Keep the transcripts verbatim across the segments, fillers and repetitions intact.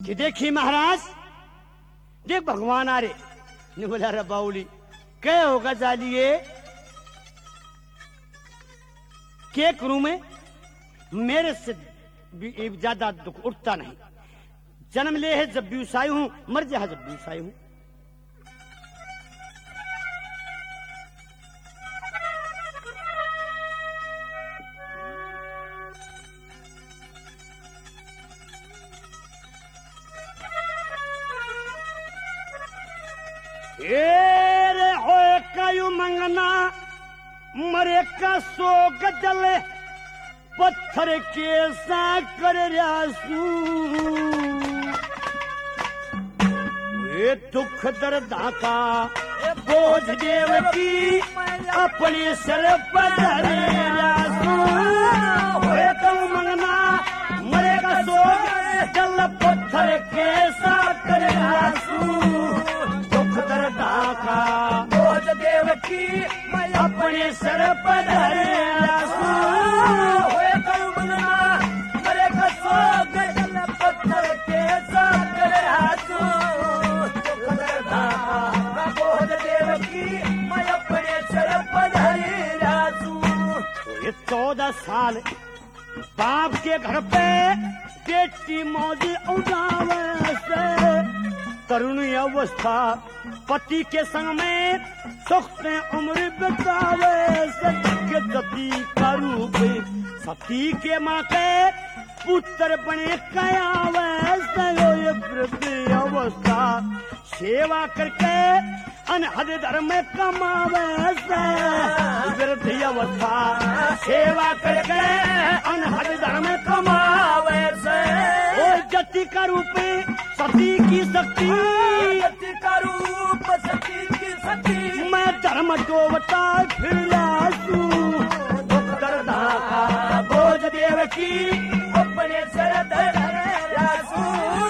कि देखी महाराज, देख भगवान आ रहे। ने बोला रे बाउली क्या होगा जालिए, क्या करूं मैं, मेरे से ज्यादा दुख उठता नहीं। जन्म ले है जब भी उसाई हूं, मर जा जब भी उसाई हूं। रे होए कायु मंगना मरे का सो गजले, पत्थर के सा कर रासू। ये दुख दर्दा का बोझ देव की अपने सर पर धरे रासू। होए कायु मंगना मरे का सो गजले, पत्थर के सा कर रासू। का बोझ देव की मैं अपने सर पर धरे रासू। होए कायु मंगना मरे का सो गजले, पत्थर के साथ रासू। का बोझ देव की मैं अपने सर पर धरे रासू। तो ये चौदह साल बाप के घर पे बेटी मौज उड़ावे से, तरुणी अवस्था पति के संग में सुखते उम्र बितावे। सत्य गति का रूप सती के माँ के पुत्र बने कयावे। ये वृद्ध अवस्था सेवा करके अनहद धर्म कमावे। वृद्ध अवस्था सेवा करके अनहद धर्म कमावे। और गति का रूप सती की शक्ति, गति का रूप सती की शक्ति। मैं धर्म डोबता फिर रासू। दुख दर्दा का बोझ देव की अपने सर धरे रासू।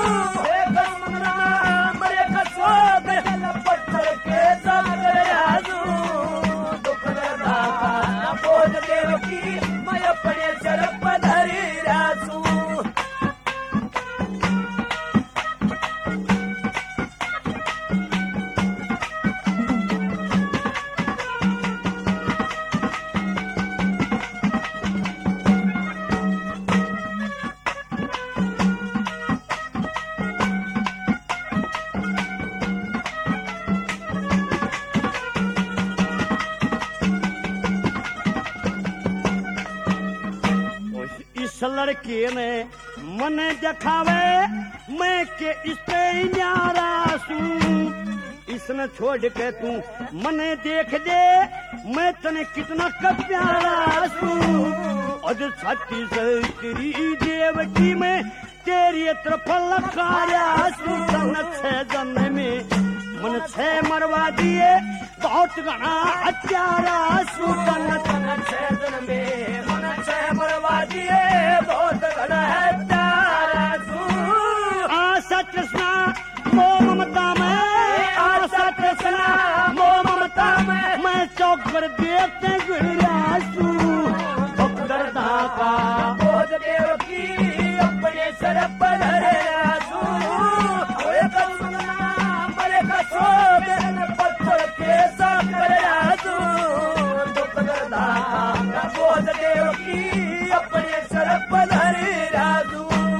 मरे का सो गजले, पत्थर के साथ रासू। दुख दर्दा का बोझ देव की मैं अपने सर पर धरे रासू। लड़के ने मन दिखावे मैं के इस पे न्यारासू। इसने छोड़ के तू मने देख दे मैं तने कितना का प्यारासू। और छत्ती से तेरी देवकी में तेरी तरफ लखारासू। सन छह जन्म में मन छह मरवा दिए बहुत घना हत्यारासू। सन छह जन्म में मन छह मरवा दिए बहुत घना हत्यारासू। आशा कृष्णा मोह ममता में, आशा कृष्णा मोह ममता में मैं चौकर देखते गुरासू। दुख दर्दा का बोझ देव की अपने सर पर धरे रासू। होए कायु मंगना मरे का सो गजले, पत्थर के साथ रासू। दुख दर्दा का बोझ देव की अपने सर पर धरे रासू।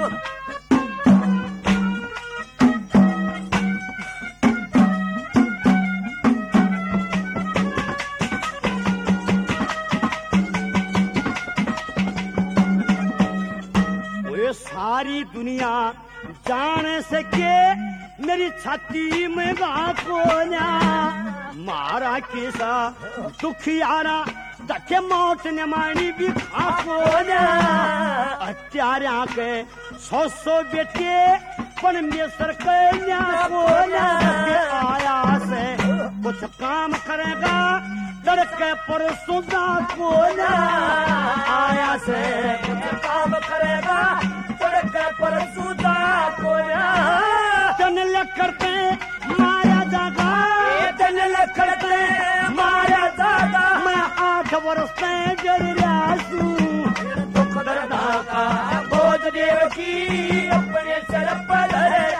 सारी दुनिया जान सके मेरी छाती में गाकोना। मारा केसा दुखियारा दखे मौत ने मानी भी खाकोना। अत्यारा के सौ सौ बेटे पण में सर कन्या कोना। आया से कुछ काम करेगा लड़के पर सुधा कोना। आया से कुछ काम करेगा लड़के पर सुधा कोना। तन करते माया जागा, तन करते माया जागा। मैं आठ वर्ष में जर रासू। दुख दर्दा का बोझ देव की अपने सर पर धरे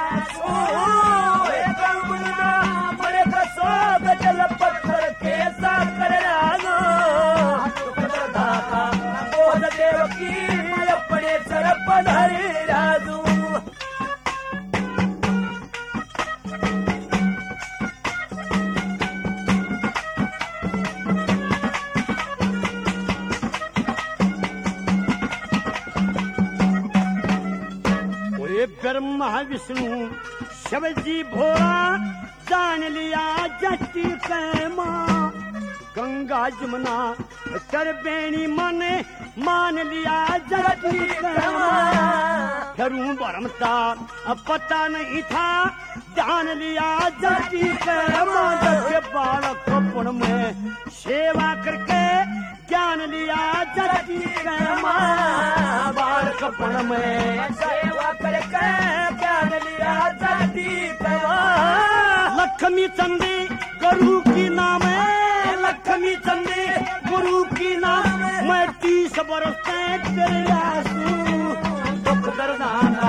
विष्णु शिव जी भोला जान लिया जटी के माँ गंगा जमुना चरबेणी मने मान लिया जटी के माँ फिरूं भरमता अब पता नहीं था जान लिया जटी के माँ के बालक कपड़ में सेवा करके ज्ञान लिया जटी के माँ बाल कपड़ में सेवा करके ज्ञान लिया जटी के माँ लक्ष्मी चंदी गुरु की नाम है लक्ष्मी चंदी गुरु की नाम मैं तीस बरस से तेरे आंसू दुख दर्दाना